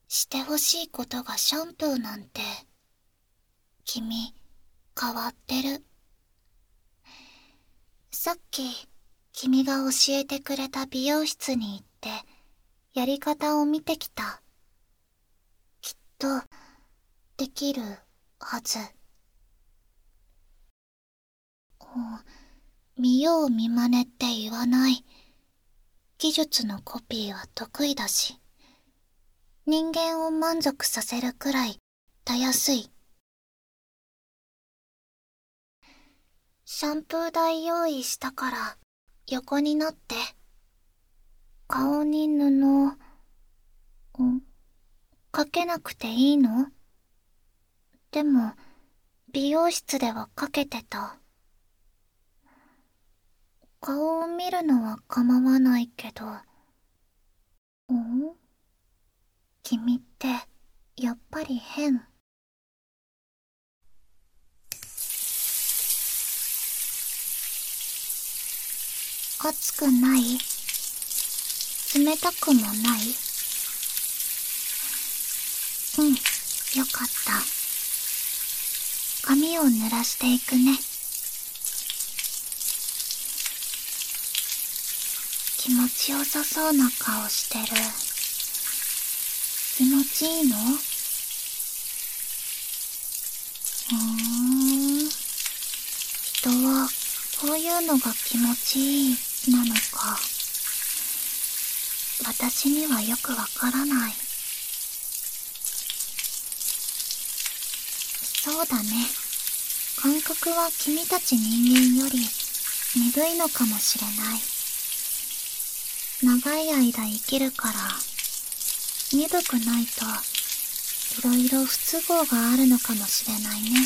してほしいことがシャンプーなんて。君、変わってる。さっき、君が教えてくれた美容室に行って、やり方を見てきた。きっと、できるはず。見よう見まねって言わない。技術のコピーは得意だし、人間を満足させるくらいたやすい。シャンプー台用意したから横になって。顔に布、かけなくていいの？でも美容室ではかけてた。顔を見るのは構わないけど。君ってやっぱり変。熱くない？冷たくもない？よかった。髪を濡らしていくね。気持ちよさそうな顔してる。気持ちいいの？人はこういうのが気持ちいいなのか。私にはよくわからない。そうだね。感覚は君たち人間より鈍いのかもしれない。長い間生きるから、鈍くないといろいろ不都合があるのかもしれないね。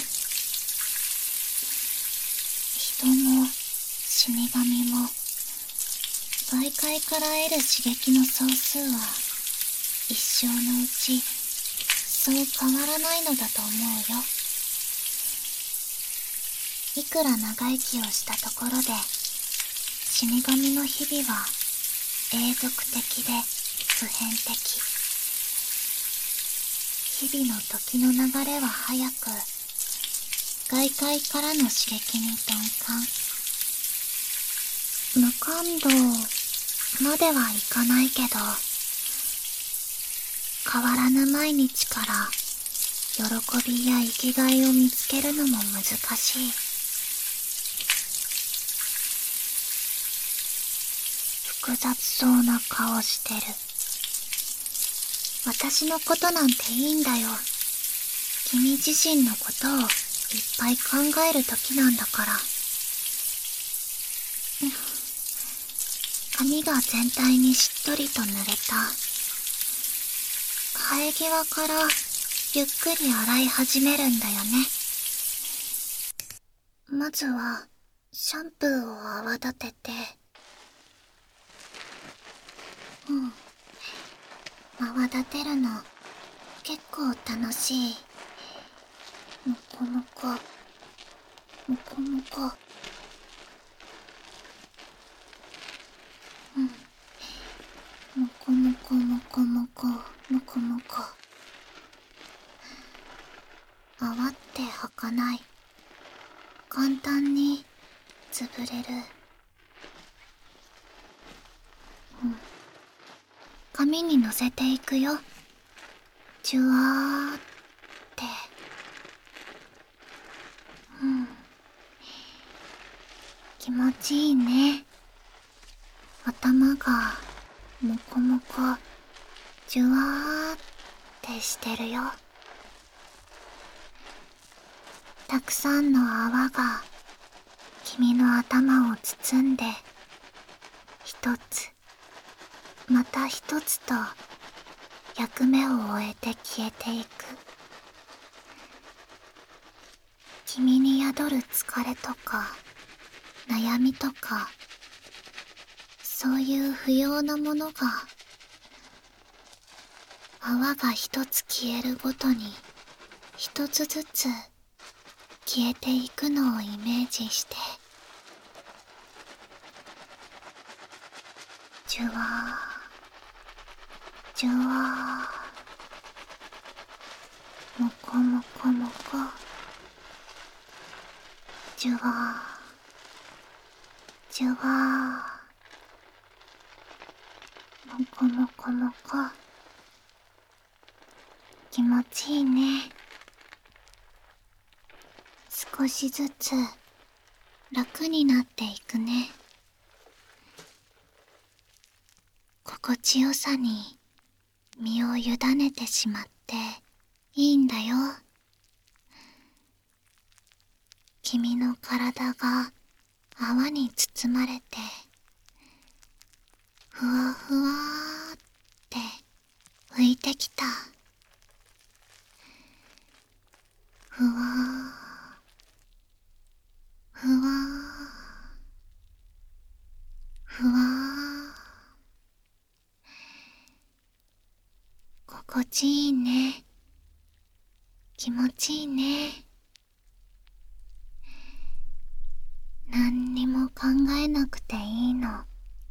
人も死神も外界から得る刺激の総数は一生のうちそう変わらないのだと思うよ。いくら長生きをしたところで死神の日々は永続的で普遍的。日々の時の流れは早く、外界からの刺激に鈍感。無感動まではいかないけど、変わらぬ毎日から喜びや生きがいを見つけるのも難しい。複雑そうな顔してる。私のことなんていいんだよ。君自身のことをいっぱい考える時なんだから。髪が全体にしっとりと濡れた。生え際からゆっくり洗い始めるんだよね。まずはシャンプーを泡立てて。泡立てるの結構楽しい。もこもこもこもこ。もこもこもこもこもこもこ。泡って吐かない。簡単に潰れる。紙にのせていくよ。じゅわーって。気持ちいいね。頭がもこもこじゅわーってしてるよ。たくさんの泡が君の頭を包んで、一つまた一つと役目を終えて消えていく。君に宿る疲れとか悩みとか、そういう不要なものが泡が一つ消えるごとに一つずつ消えていくのをイメージして、じゅわーじゅわもこもこもこ、じゅわーじゅわー、もこもこもこ、気持ちいいね。少しずつ楽になっていくね。心地よさに身を委ねてしまっていいんだよ。君の体が泡に包まれてふわふわーって浮いてきた。ふわーふわーふわー、心地いいね。気持ちいいね。何にも考えなくていいの。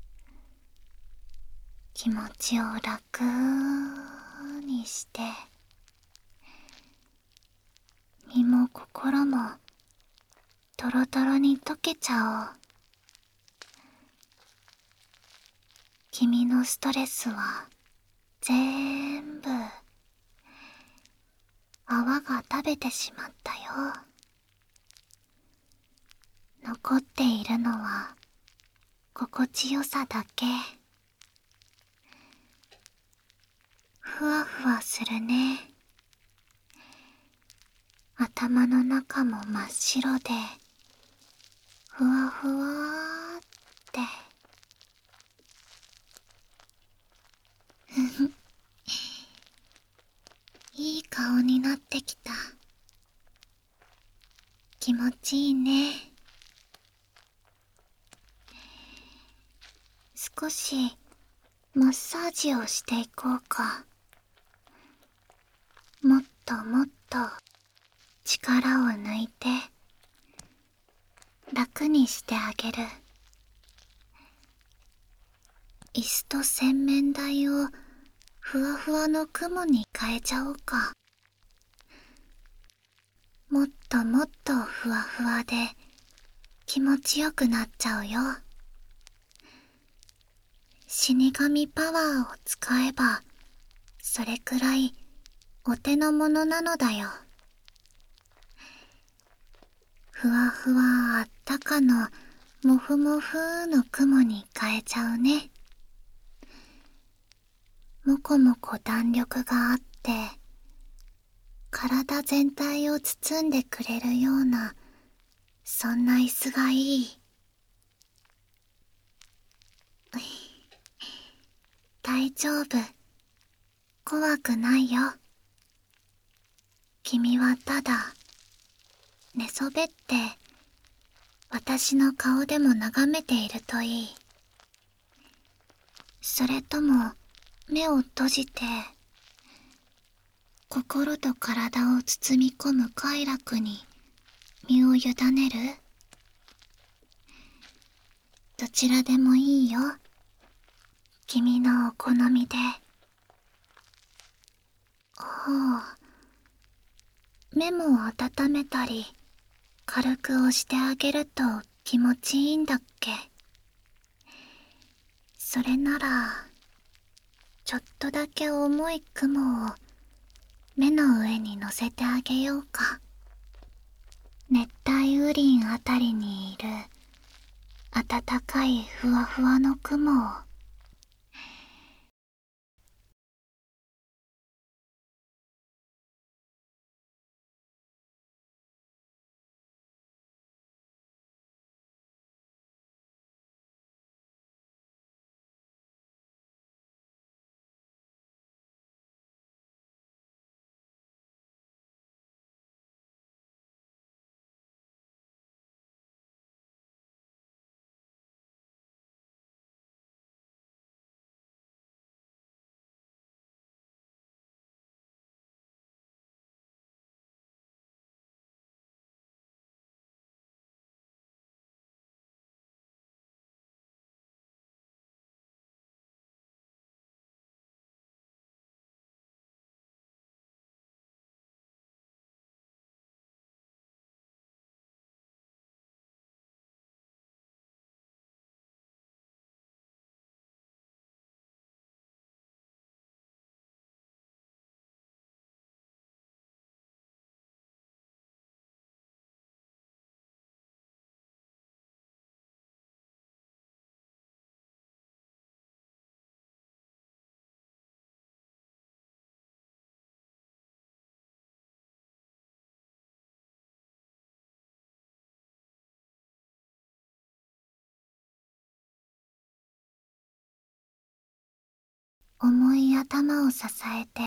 気持ちを楽にして身も心もトロトロに溶けちゃおう。君のストレスは全部泡が食べてしまったよ。残っているのは心地よさだけ。ふわふわするね。頭の中も真っ白でふわふわーって。ふふ、いい顔になってきた。気持ちいいね。少しマッサージをしていこうか。もっともっと力を抜いて楽にしてあげる。椅子と洗面台をふわふわの雲に変えちゃおうか。もっともっとふわふわで気持ちよくなっちゃうよ。死神パワーを使えばそれくらいお手の物なのだよ。ふわふわあったかのもふもふの雲に変えちゃうね。もこもこ弾力があって体全体を包んでくれるような、そんな椅子がいい。大丈夫、怖くないよ。君はただ寝そべって私の顔でも眺めているといい。それとも目を閉じて心と体を包み込む快楽に身を委ねる？どちらでもいいよ。君のお好みで。ほう、目も温めたり軽く押してあげると気持ちいいんだっけ。それならちょっとだけ重い雲を目の上に乗せてあげようか。熱帯雨林あたりにいる暖かいふわふわの雲を。 重い頭を支えて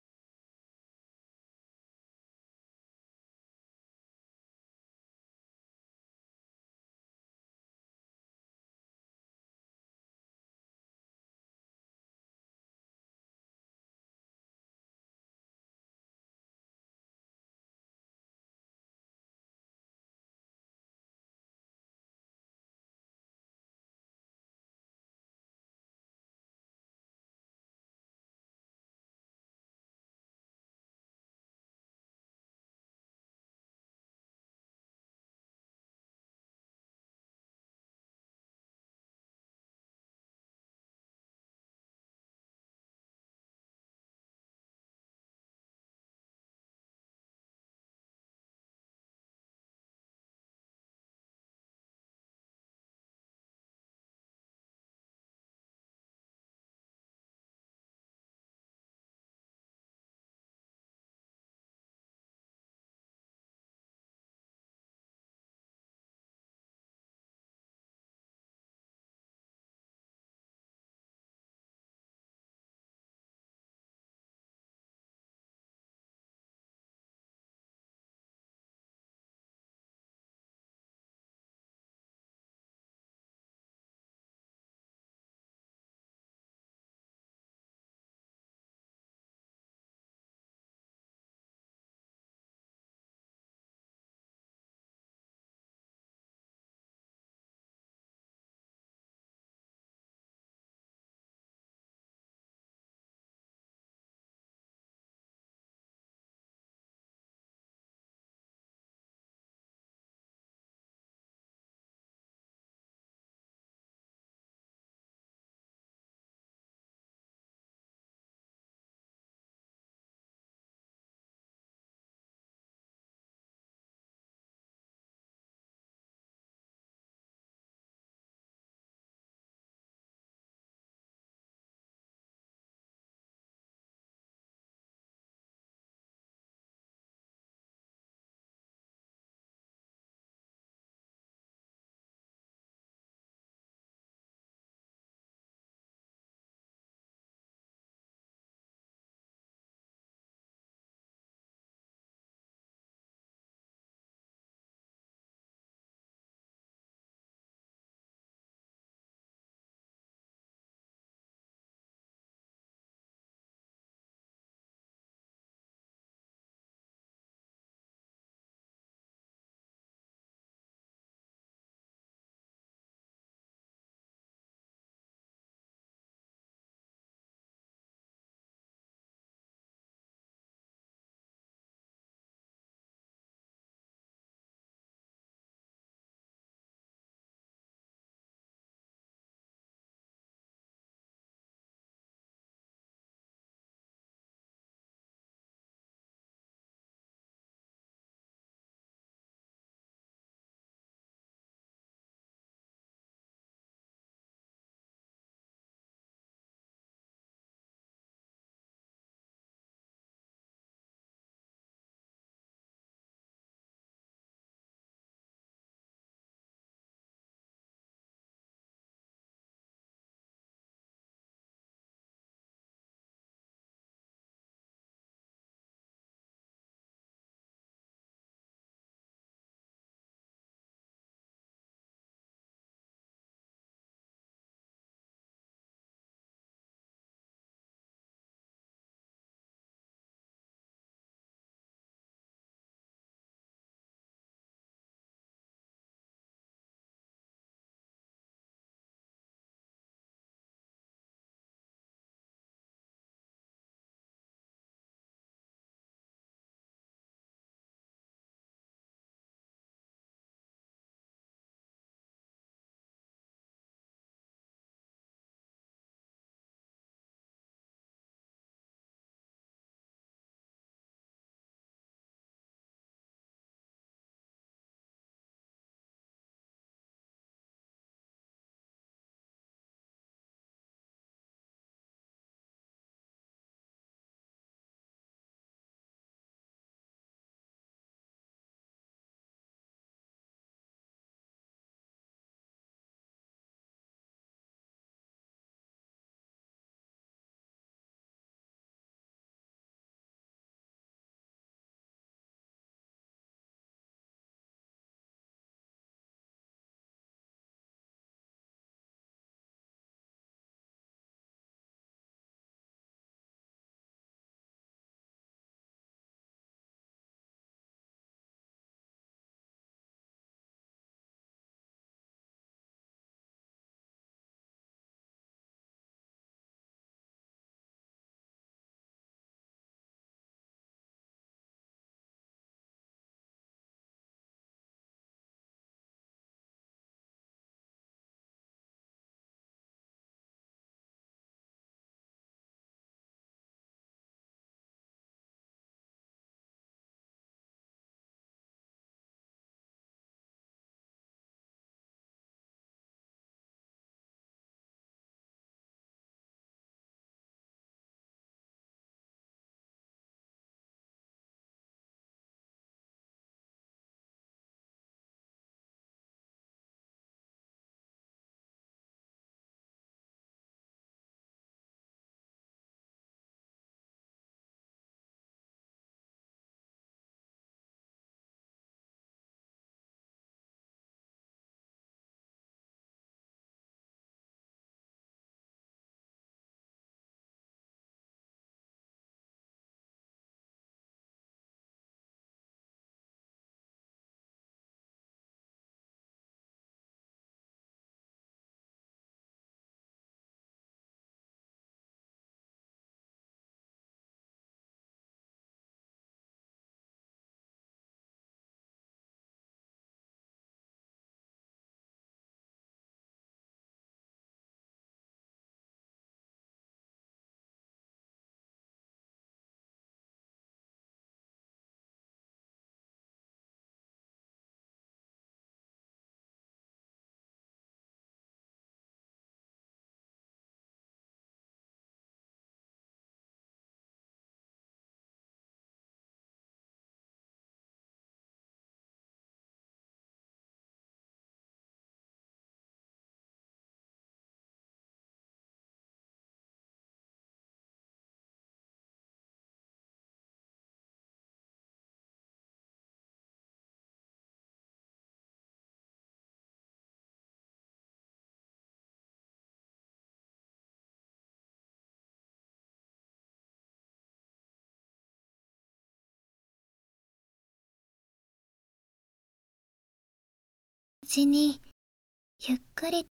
ちにゆっくり